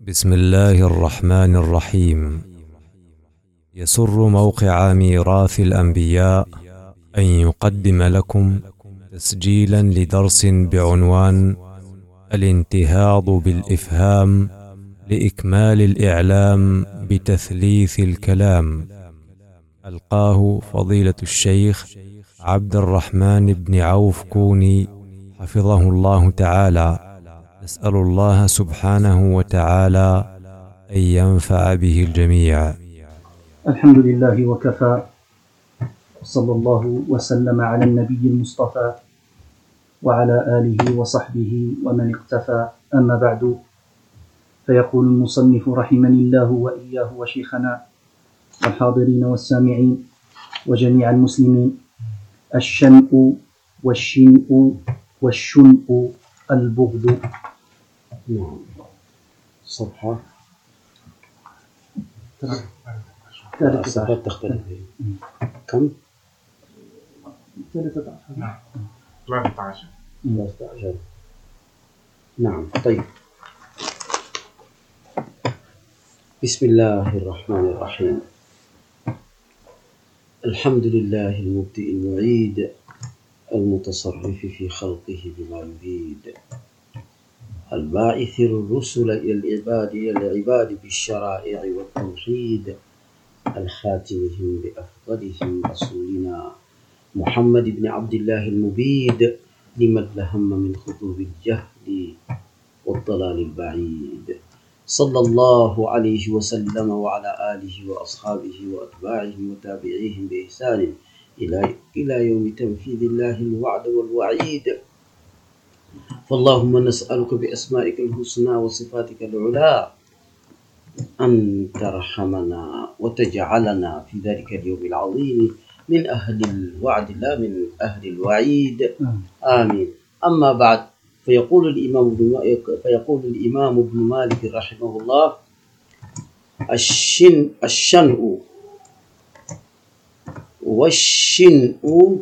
بسم الله الرحمن الرحيم. يسر موقع ميراث الأنبياء أن يقدم لكم تسجيلا لدرس بعنوان الانتهاض بالإفهام لإكمال الإعلام بتثليث الكلام، ألقاه فضيلة الشيخ عبد الرحمن بن عوف كوني حفظه الله تعالى. نسأل الله سبحانه وتعالى أن ينفع به الجميع. الحمد لله وكفى، صلى الله وسلم على النبي المصطفى وعلى آله وصحبه ومن اقتفى. أما بعد، فيقول المصنف رحمني الله وإياه وشيخنا والحاضرين والسامعين وجميع المسلمين: الشنء والشنء والشنء البغض. صفحة ثالثة تختلف كم؟ 13. نعم. طيب، بسم الله الرحمن الرحيم. الحمد لله المبدئ المعيد المتصرف في خلقه بما يريد، الباعث الرسل إلى العباد بالشرائع والتوحيد، الخاتمهم بأفضلهم رسولنا محمد بن عبد الله المبيد لمن لهم من خطوب الجهل والضلال البعيد، صلى الله عليه وسلم وعلى آله وأصحابه وأتباعهم وتابعيهم بإحسان إلى يوم تنفيذ الله الوعد والوعيد. فاللهم نسألك بأسمائك الحسنى وصفاتك العلى أن ترحمنا وتجعلنا في ذلك اليوم العظيم من أهل الوعد لا من أهل الوعيد، آمين. أما بعد، فيقول الإمام ابن مالك رحمه الله: الشنء والشنء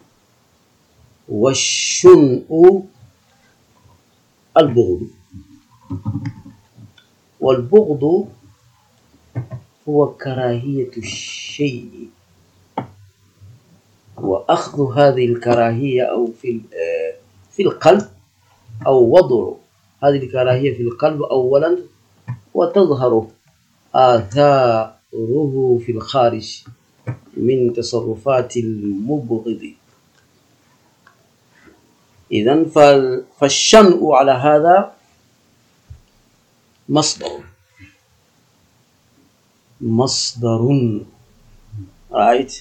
والشنء البغض. والبغض هو كراهية الشيء وأخذ هذه الكراهية أو في القلب، أو وضع هذه الكراهية في القلب أولا، وتظهر آثاره في الخارج من تصرفات المبغض. إذن فالشنء على هذا مصدر right،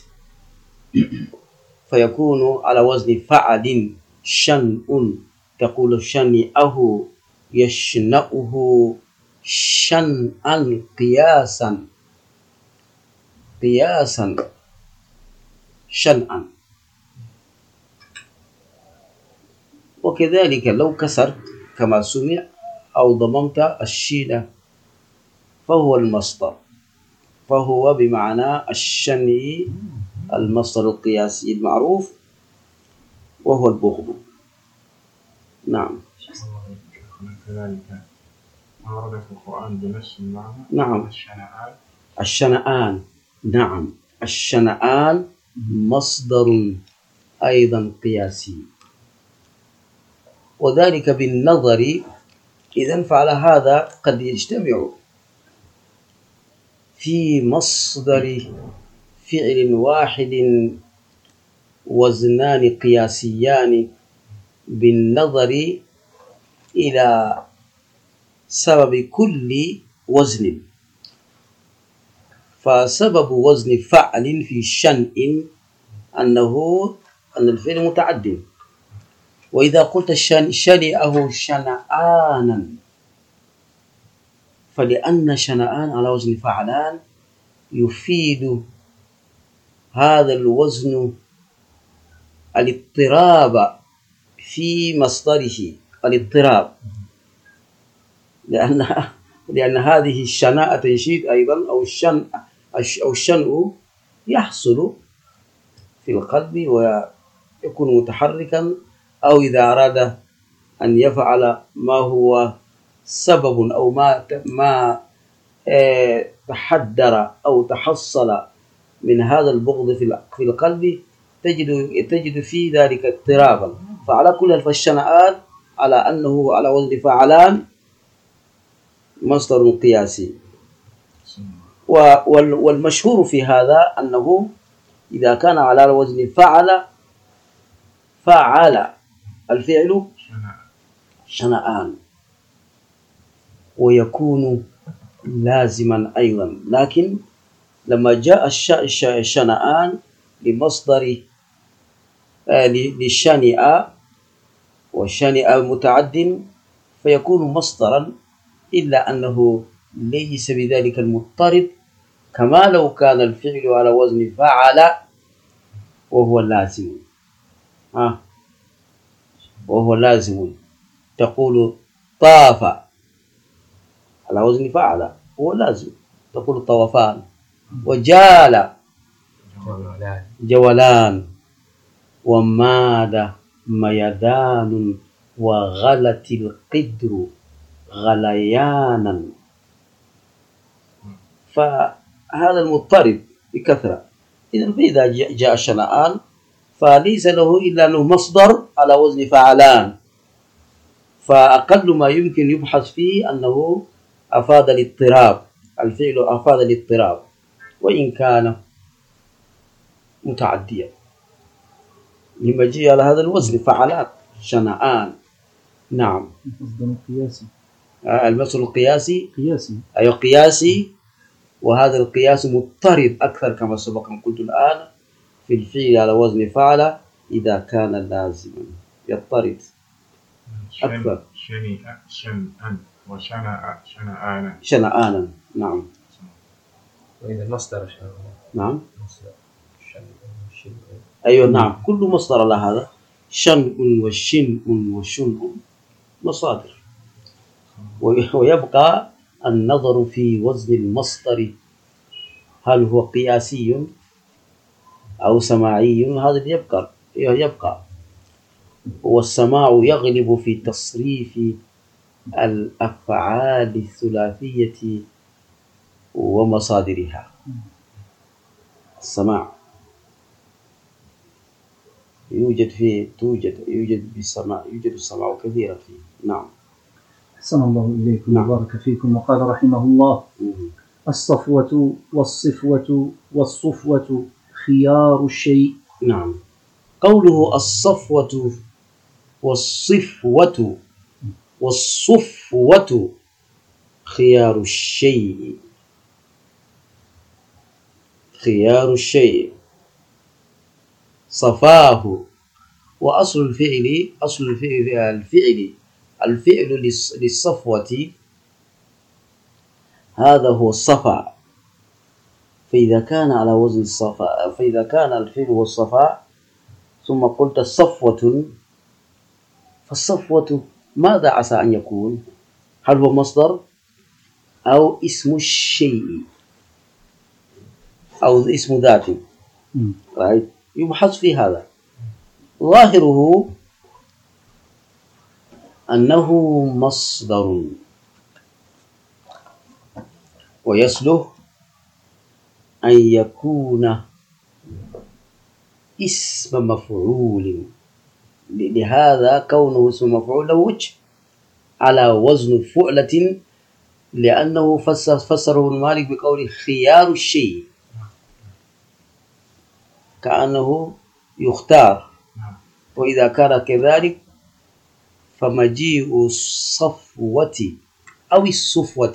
فيكون على وزن فعل شنء، تقول شنئه يشنأه شنئا قياسا شنئا. وكذلك لو كسرت كما سمع أو ضممت الشين فهو المصدر، فهو بمعنى الشني، المصدر القياسي المعروف وهو البغض. نعم. كذلك ما ورد في القرآن بنفس المعنى. نعم. الشنآن. نعم، الشنآن مصدر أيضا قياسي، وذلك بالنظر. إذن فعلى هذا قد يجتمع في مصدر فعل واحد وزنان قياسيان بالنظر إلى سبب كل وزن. فسبب وزن فعل في شنء أن الفعل متعد، وإذا قلت شنئه شنآنا، فلأن شنآن على وزن فعلان يفيد هذا الوزن الاضطراب في مصدره، الاضطراب، لأن هذه الشناءة تنشيد أيضا، أو الشنء يحصل في القلب ويكون متحركا، أو إذا أراد أن يفعل ما هو سبب أو ما تحدر أو تحصل من هذا البغض في القلب، تجد في ذلك اضطرابا. فعلى كل فالشنآن على أنه على وزن فعلان مصدر قياسي. والمشهور في هذا أنه إذا كان على وزن فعل الفعل شنآن، ويكون لازما أيضا. لكن لما جاء الشنآن لمصدر للشنئ، والشنئ متعد فيكون مصدرا، إلا أنه ليس بذلك المضطرب كما لو كان الفعل على وزن فعل وهو لازم. وهو لازم. تقول طاف على وزن فعل هو لازم، تقول طوفان. وجال جولان، وماد ميدان، وغلت القدر غليانا. فهذا المضطرب بكثرة. إذا جاء الشنآن فليس له إلا أنه مصدر على وزن فعلان، فأقل ما يمكن يبحث فيه أنه أفاد الاضطراب، الفعل أفاد الاضطراب وإن كان متعديا. لما جاء على هذا الوزن فعلان شنآن. نعم. مصدر قياسي. المصدر القياسي قياسي. أيوة قياسي. وهذا القياس مضطرب أكثر كما سبق أن قلت الآن في الفعل على وزن فعل إذا كان لازما يضطرب أكثر. شنآن وشنآن. شنآنا. نعم. وإذا المصدر نعم. أيوة نعم، كل مصدر على هذا شنء وشنء وشنء مصادر. ويبقى النظر في وزن المصدر، هل هو قياسي أو سماعي؟ هذا يبقى. والسماع يغلب في تصريف الأفعال الثلاثية ومصادرها. السماع يوجد السماع كثيرا فيه. نعم. أحسن الله إليكم وبارك فيكم. وقال رحمه الله: الصفوة والصفوة والصفوة خيار الشيء. نعم. قوله الصفوة والصفوة والصفوة خيار الشيء. خيار الشيء صفاه. وأصل الفعل الفعل للصفوة هذا هو الصفا. فإذا كان على وزن الصفا، فإذا كان الفعل هو الصفا ثم قلت صفوة، فالصفوة ماذا عسى أن يكون؟ هل هو مصدر أو اسم الشيء أو اسم ذات؟ يبحث في هذا. ظاهره أنه مصدر، ويصلح أن يكون اسم مفعول. لهذا كونه اسم مفعول له وجه على وزن فعلة، لأنه فسره ابن مالك بقول خيار الشيء، كأنه يختار. وإذا كان كذلك فمجيء الصفوة أو الصفوة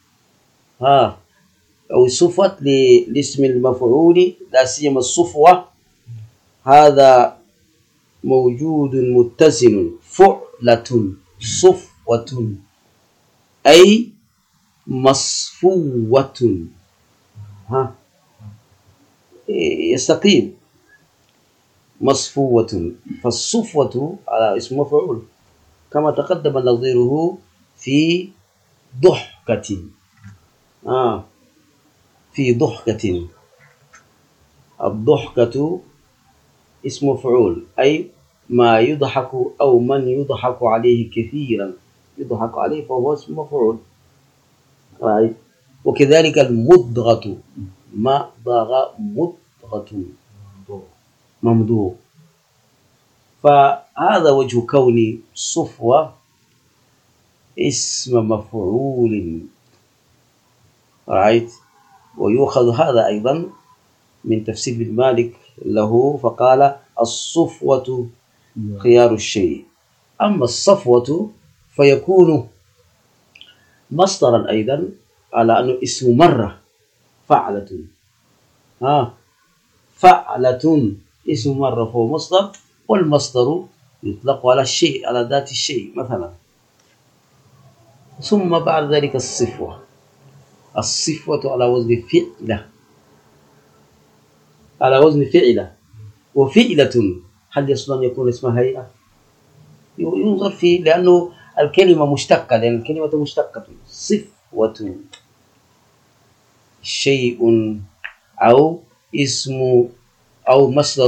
أو الصفوة لاسم المفعول، لا سيما الصفوة، هذا موجود متزن. فعلة صفوة أي مصفوة. يستقيم مصفوة. فالصفوة على اسم مفعول كما تقدم نظيره في ضحكة. في ضحكة. الضحكة اسم مفعول أي ما يضحك أو من يضحك عليه كثيرا، يضحك عليه فهو اسم مفعول. right. وكذلك المضغة، مضغ مضغة ممضوغ. فهذا وجه كون صفوة اسم مفعول. right. ويؤخذ هذا أيضا من تفسير ابن مالك له، فقال الصفوة خيار الشيء. أما الصفوة فيكون مصدرا أيضا على أنه اسم مرة، فعلة. فعلة اسم مرة فهو مصدر، والمصدر يطلق على الشيء، على ذات الشيء مثلا. ثم بعد ذلك الصفوة على وزن فعلة، على وزن فعلة. وفعلة هل يصل أن يكون اسمها هيئة؟ ينظر فيه، لأنه الكلمة مشتقة، لأن الكلمة مشتقة. صفوة شيء أو اسم أو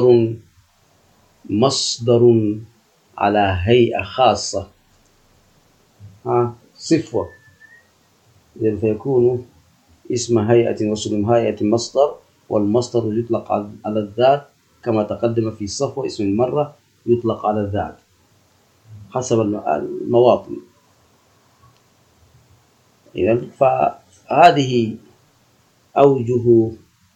مصدر على هيئة خاصة. صفوة إذن فيكون اسم هيئة واسم هيئة مصدر، والمصدر يطلق على الذات كما تقدم في الصفوة. اسم المرة يطلق على الذات حسب المواطن. إذن فهذه أوجه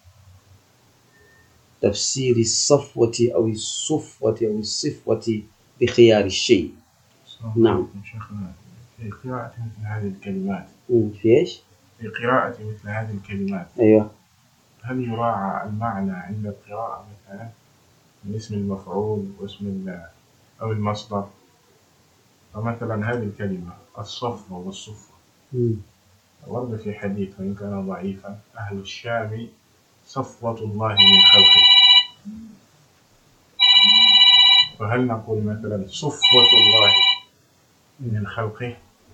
تفسير الصفوة أو الصفوة أو الصفوة بخيار الشيء. نعم. شيخنا في قراءة مثل هذه الكلمات، في إيش؟ في قراءة مثل هذه الكلمات، أيوه، هل يراعى المعنى عند القراءة مثلا من اسم المفعول واسم أو المصدر؟ فمثلا هذه الكلمة الصفوة والصفوة ورد في حديث وإن كان ضعيفا: أهل الشام صفوة الله من خلقه. فهل نقول مثلا صفوة الله من خلقه؟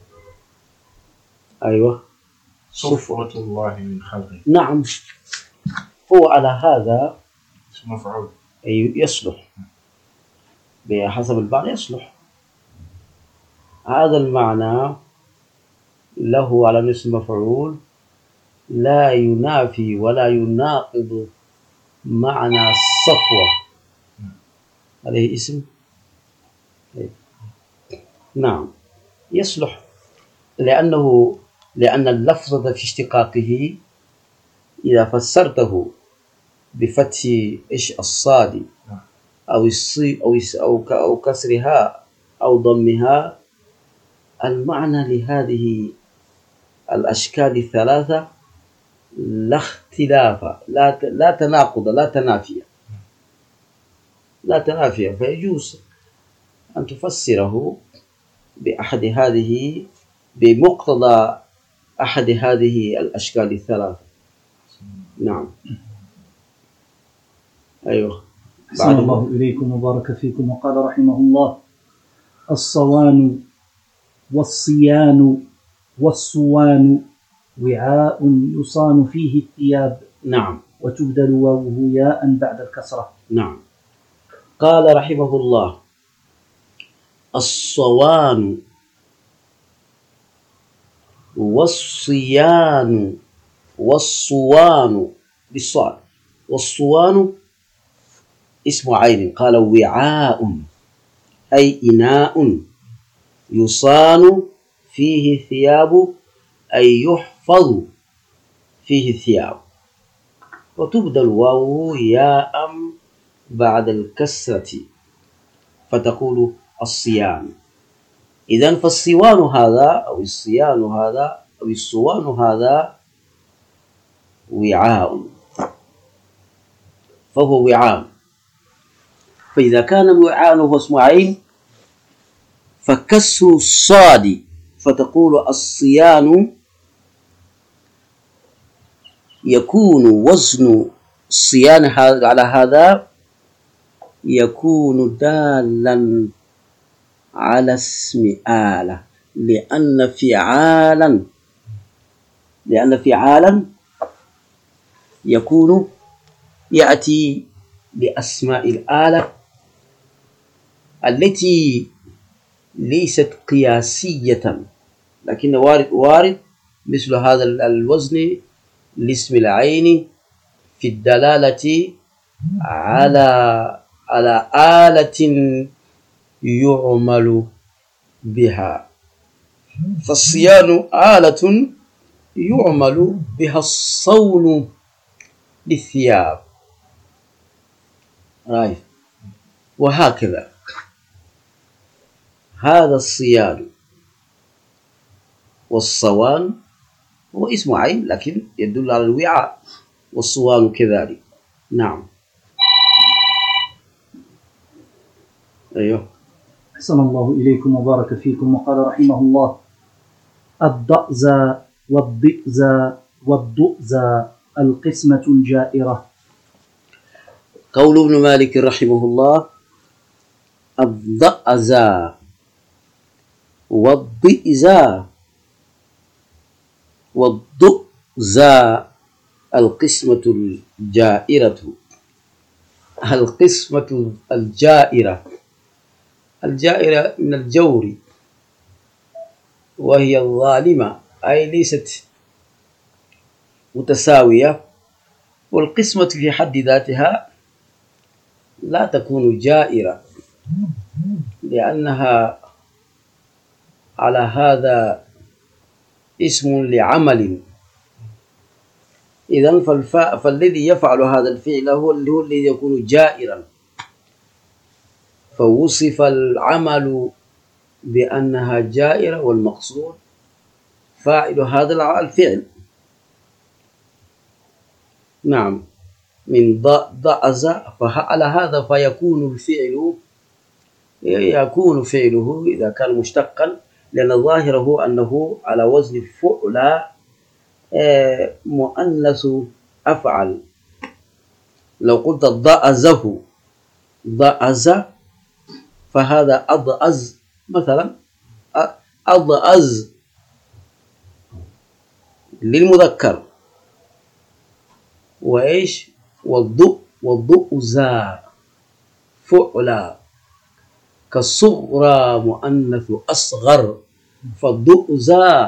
أيوه، صفوة الله من خلقه. نعم. هو على هذا اسم مفعول يصلح بحسب المعنى، يصلح هذا المعنى له على اسم مفعول، لا ينافي ولا يناقض معنى الصفوة عليه اسم. نعم يصلح، لأن اللفظ في اشتقاقه إذا فسرته بفتح الصاد أو الصي أو كسرها أو ضمها، المعنى لهذه الأشكال الثلاثة لا اختلاف، لا تناقض، لا تنافي، فيجوز أن تفسره بأحد هذه، بمقتضى أحد هذه الأشكال الثلاثة. نعم. أيوه. أحسن الله إليكم وبارك فيكم. وقال رحمه الله: الصوان والصيان والصوان وعاء يصان فيه الثياب. نعم. وتبدل واوه ياء بعد الكسرة. نعم. قال رحمه الله: الصوان والصيان والصوان بالصاد، والصوان اسم عين. قال وعاء أي إناء يصان فيه الثياب، أي يحفظ فيه الثياب. وتبدل واو ياء بعد الكسرة فتقول الصيان. إذن فالصوان هذا أو الصيان هذا أو الصوان هذا وعاء، فهو وعاء. فإذا كان وعاء هو اسم عين فكسر الصاد فتقول الصيان، يكون وزن الصيان على هذا يكون دالا على اسم آلة، لأن فعالا يكون يأتي بأسماء الآلة التي ليست قياسية، لكن وارد مثل هذا الوزن لاسم العين في الدلالة على آلة يعمل بها. فالصيان آلة يعمل بها الصون للثياب، وهكذا هذا الصيان والصوان هو اسم عين لكن يدل على الوعاء، والصوان كذلك. نعم. أيوه. أحسن الله إليكم وبارك فيكم. وقال رحمه الله: الضأزى والضئزى والضؤزى القسمة الجائرة. قول ابن مالك رحمه الله: الضأزى والضئزى والضؤزى القسمة الجائرة. القسمة الجائرة، الجائرة من الجور، وهي الظالمة، أي ليست متساوية. والقسمة في حد ذاتها لا تكون جائرة، لأنها على هذا اسم لعمل. إذن فالذي يفعل هذا الفعل هو الذي يكون جائرا، فوصف العمل بأنها جائرة، والمقصود فاعل هذا الفعل. نعم. من ضأز، فعلى هذا فيكون الفعل يكون فعله إذا كان مشتقا، لأن الظاهر هو أنه على وزن فعل مؤنث أفعل. لو قلت ضأزه ضأز، فهذا أضأز مثلا، أضأز للمذكر. وإيش؟ والضؤزى فعلا، كالصغرى مؤنث أصغر، فالضؤزى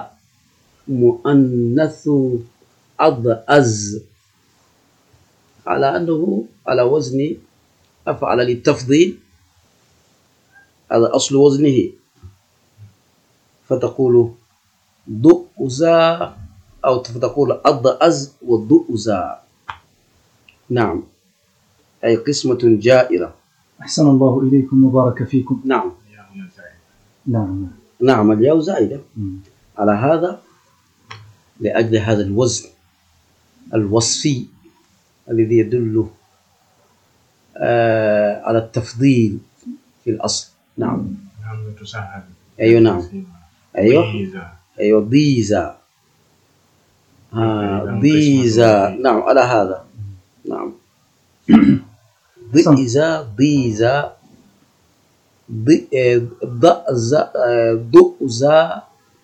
مؤنث أضأز، على أنه على وزن أفعل للتفضيل، هذا أصل وزنه. فتقول ضؤزى أو تقول أضأز والضؤزى. نعم، أي قسمة جائرة. أحسن الله إليكم وبارك فيكم. نعم. نعم. نعم، الياء زائدة على هذا لأجل هذا الوزن الوصفي الذي يدل على التفضيل في الأصل. نعم. أيوة. نعم. أيوة ضيزة. ضيزة. نعم، على هذا. نعم. ضئزة ضيزة ضأزة ضؤزة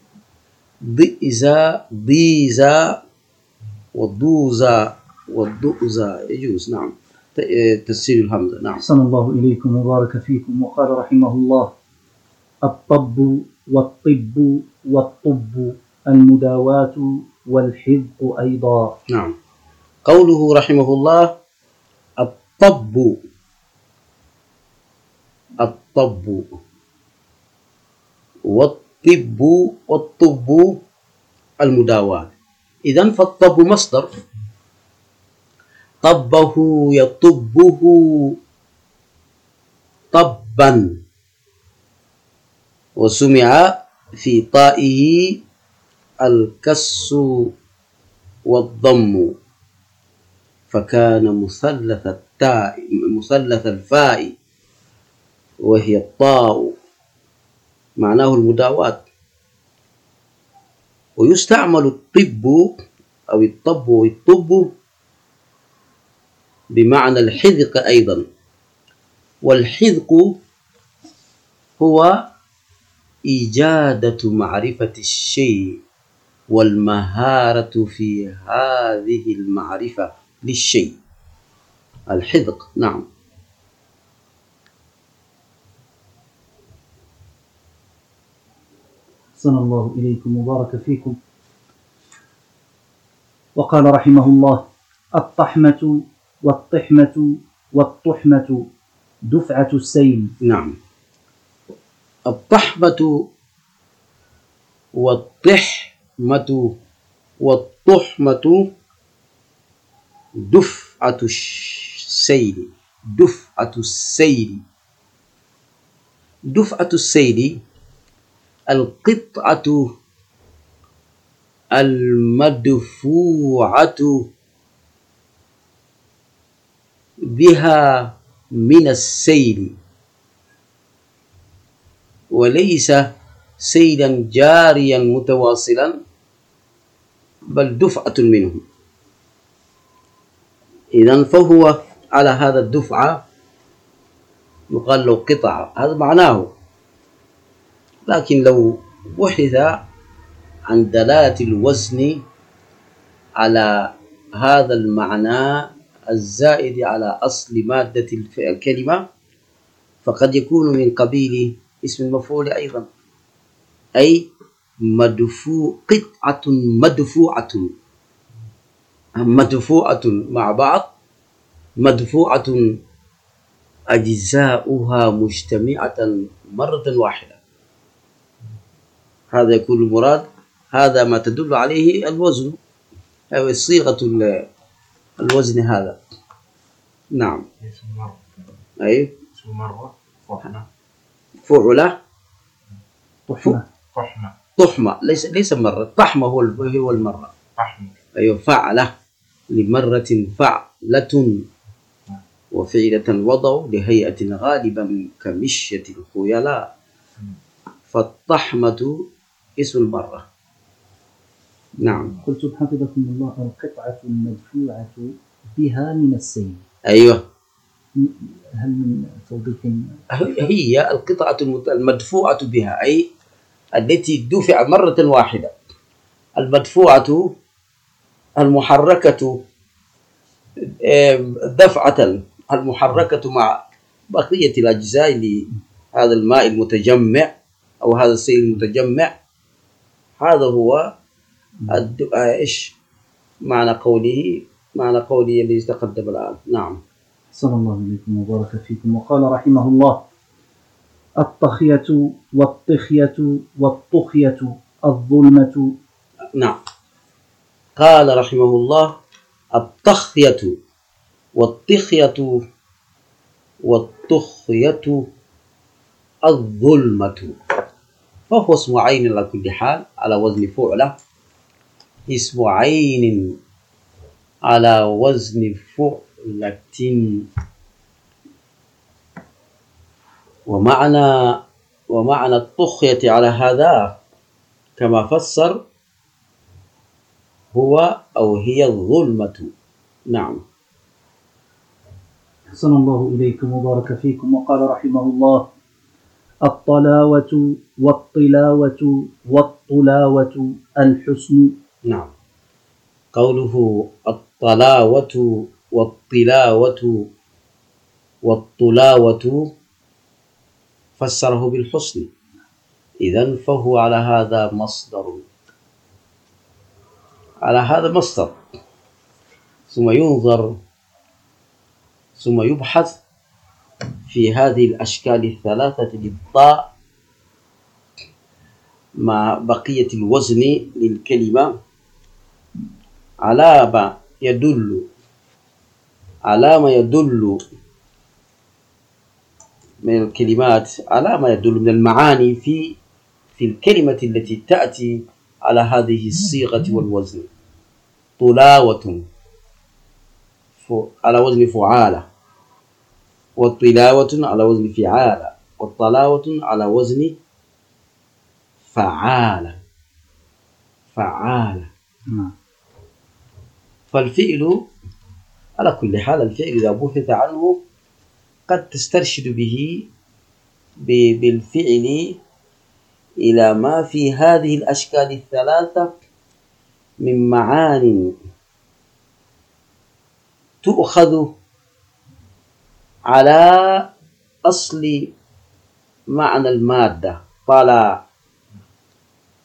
ضئزة ضيزة والضوزة والضؤزة يجوز. نعم، تسهيل الهمزة. نعم. أحسن الله إليكم وبارك فيكم. وقال رحمه الله: الطب والطب والطب المداواة والحذق أيضا. نعم. قوله رحمه الله: الطب والطب المداواة. إذن فالطب مصدر، طبه يطبه طبا، وسمع في طائه الكس والضم، فكان مثلث الفاء وهي الطاء، معناه المداواة. ويستعمل الطب أو الطب والطب بمعنى الحذق أيضا. والحذق هو إيجادة معرفة الشيء والمهارة في هذه المعرفة للشيء، الحذق. نعم. أحسن الله إليكم وبارك فيكم. وقال رحمه الله: الطحمة والطحمة والطحمة دفعة السيل. نعم. الطحمة والطحمة والطحمة دفعة السيل. دفعة السيل. دفعة السيل القطعة المدفوعة بها من السيل، وليس سيلا جاريا متواصلا، بل دفعة منه. إذن فهو على هذا الدفعة يقال له قطعة، هذا معناه. لكن لو بحث عن دلالة الوزن على هذا المعنى الزائد على أصل مادة الكلمة، فقد يكون من قبيل اسم المفعول أيضا، أي قطعة مدفوعة. مدفوعة مع بعض، مدفوعة أجزاؤها مجتمعة مرة واحدة. هذا يكون المراد، هذا ما تدل عليه الوزن أو صيغة الوزن هذا. نعم. اسم مرة. أي اسم مرة. طحمة. فعلة. طحمة. طحمة. طحمة ليس مرة. طحمة هو المرة. طحمة. أيوة. فعلة لمرة، فعلة وفعلة وضع لهيئة غالبا كمشية الخيلاء. فالطحمة اسم المرة. نعم. قلت حفظكم الله: القطعة المدفوعة بها من السيل. أيوة. هل من توضيح؟ هي القطعة المدفوعة بها، أي التي دفع مرة واحدة. المدفوعة المحركة دفعة، المحركة مع بقية الأجزاء لهذا الماء المتجمع أو هذا السيل المتجمع. هذا هو إيش معنى قوله الذي تقدم الآن. نعم. صلى الله عليكم وبارك فيكم. وقال رحمه الله: الطخية والطخية والطخية الظلمة. نعم. قال رحمه الله: الطخية والطخية والطخية الظلمة. فهو اسم عين على كل حال على وزن فعلة، اسم عين على وزن فعلة. ومعنى الطخية على هذا كما فسر هو أو هي الظلمة. نعم. أحسن الله إليكم وبارك فيكم. وقال رحمه الله: الطلاوة والطلاوة والطلاوة الحسن. نعم. قوله الطلاوة والطلاوة والطلاوة فسره بالحسن، إذن فهو على هذا مصدر، على هذا مصدر، ثم ينظر ثم يبحث في هذه الأشكال الثلاثة للطاء مع بقية الوزن للكلمة على ما يدل من الكلمات، على ما يدل من المعاني في الكلمة التي تأتي على هذه الصيغة والوزن. طلاوة على وزن فعالة، والطلاوة على وزن فعالة، والطلاوة على وزن فعالة. فالفعل على كل حال، الفعل إذا بحث عنه قد تسترشد به بالفعل إلى ما في هذه الأشكال الثلاثة من معان تؤخذ على أصل معنى المادة. طلع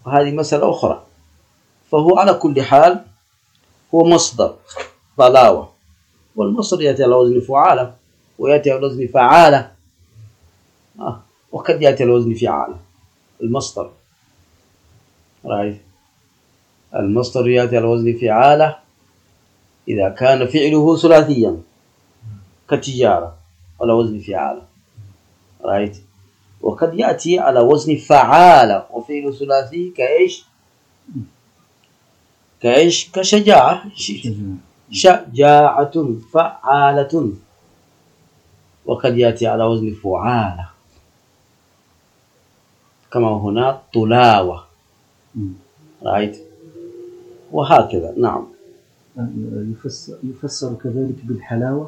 وهذه مسألة أخرى. فهو على كل حال هو مصدر طلاوة، والمصدر يأتي على وزن فعالة ويأتي على وزن فعالة، وقد يأتي على وزن فعالة. المصدر رأيت المصدر يأتي على وزن فعالة إذا كان فعله ثلاثيا كتجارة على وزن فعالة، رأيت. وقد يأتي على وزن فعالة وفعل ثلاثي كإيش كشجاعة، شجاعة فعالة. وقد يأتي على وزن فعالة كما هنا طلاوة، رأيت. وهكذا. نعم. يفسر كذلك بالحلاوة.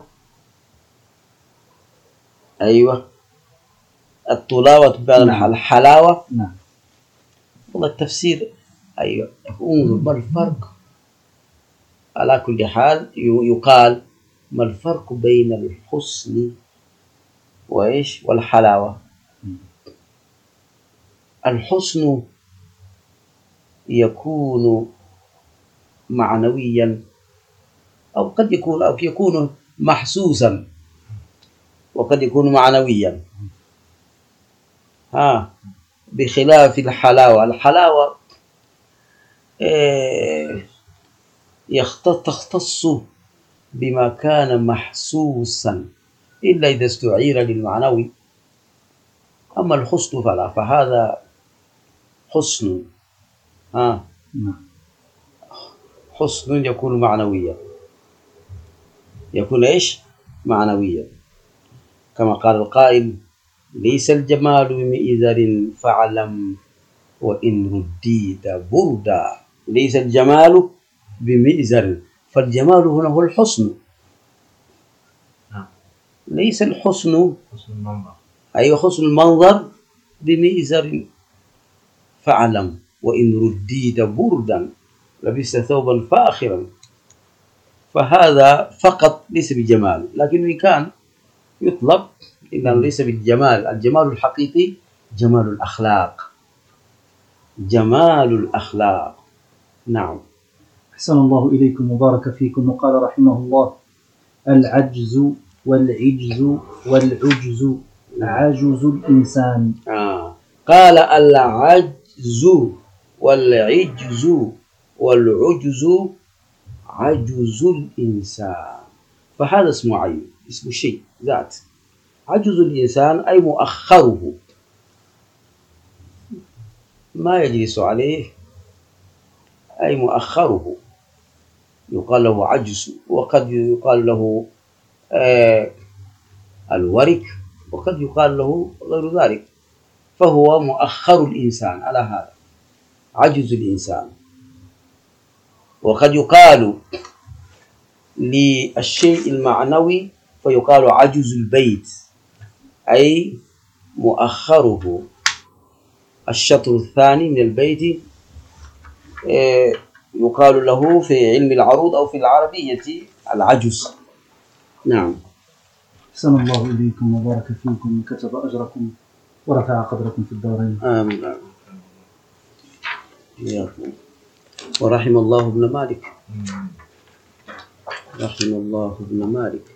أيوة، الطلاوة بمعنى الحلاوة. نعم. والله التفسير أيوة. انظر ما الفرق. على كل حال يقال ما الفرق بين الحسن وإيش والحلاوة. الحسن يكون معنويا أو قد يكون محسوسا وقد يكون معنويا، بخلاف الحلاوة. الحلاوة تختص بما كان محسوسا إلا إذا استعير للمعنوي. أما الحسن فلا، فهذا حسن حسن يكون معنويا، يكون إيش معنويا، كما قال القائل: ليس الجمال بمئزر فاعلم وإن رديت بردا. ليس الجمال بمئزر، فالجمال هنا هو الحسن، ليس الحسن حسن المنظر. أي حسن المنظر بمئزر فاعلم وإن رديت بردا لبست ثوبا فاخرا. فهذا فقط ليس بجمال، لكن إن كان يطلب إلا ليس بالجمال. الجمال الحقيقي جمال الأخلاق، جمال الأخلاق. نعم. أحسن الله إليكم وبارك فيكم. وقال رحمه الله: العجز والعجز والعجز عجز الإنسان. قال العجز والعجز والعجز عجز الإنسان. فهذا اسم عين، اسم شيء ذات. عجز الإنسان أي مؤخره، ما يجلس عليه، أي مؤخره يقال له عجز. وقد يقال له الورك، وقد يقال له غير ذلك. فهو مؤخر الإنسان، على هذا عجز الإنسان. وقد يقال للشيء المعنوي فيقال عجز البيت، أي مؤخره. الشطر الثاني من البيت يقال له في علم العروض أو في العربية العجز. نعم. أحسن الله إليكم وبارك فيكم وكتب أجركم ورفع قدركم في الدارين. آمين. ورحم الله ابن مالك، رحم الله ابن مالك.